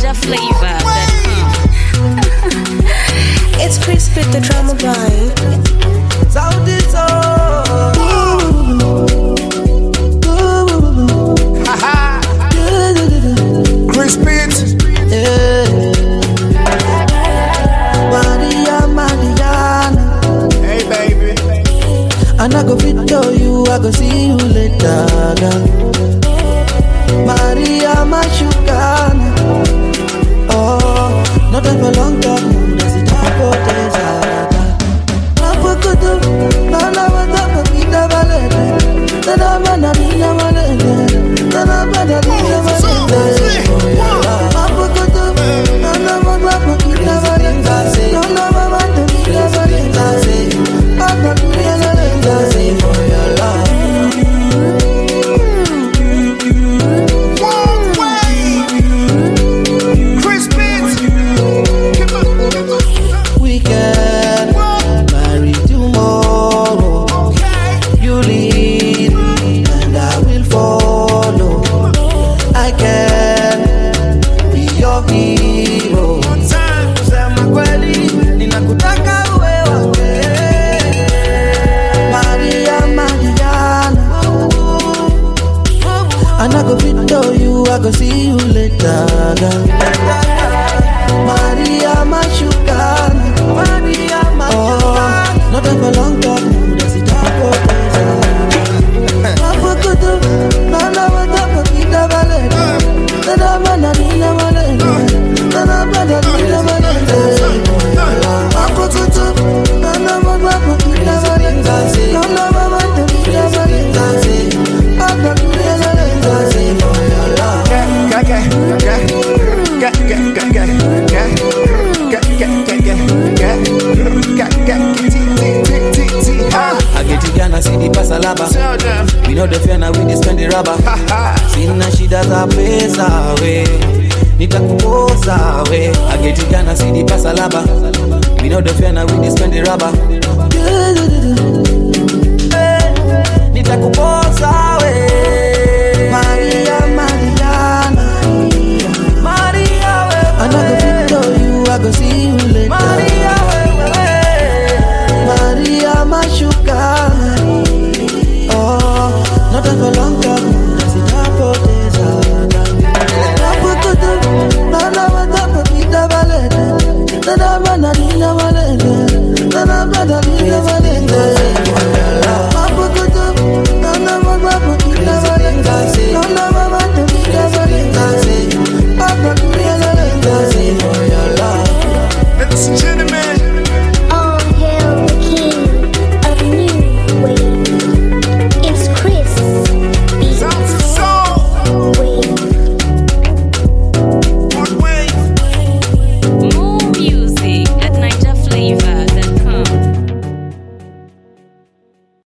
another flavor. It's crispy, the drama vibe. Sound is on. Haha. Crispy. Mariana. Hey baby. And I go fit to you, I go see you later. Maria Mashukana. Oh, not that for long time. Does it happen? I go see you later. Maria Mashukana. Maria Mashukana. Not that for long time. Does it happen? I get to Ghana, see the Pasalaba. We know the fear now, we spend the rubber. Sina she does a place away. Nitakuposa away. I get to Ghana, see the Pasalaba. We know the fear now, we spend the rubber. Nitakuposa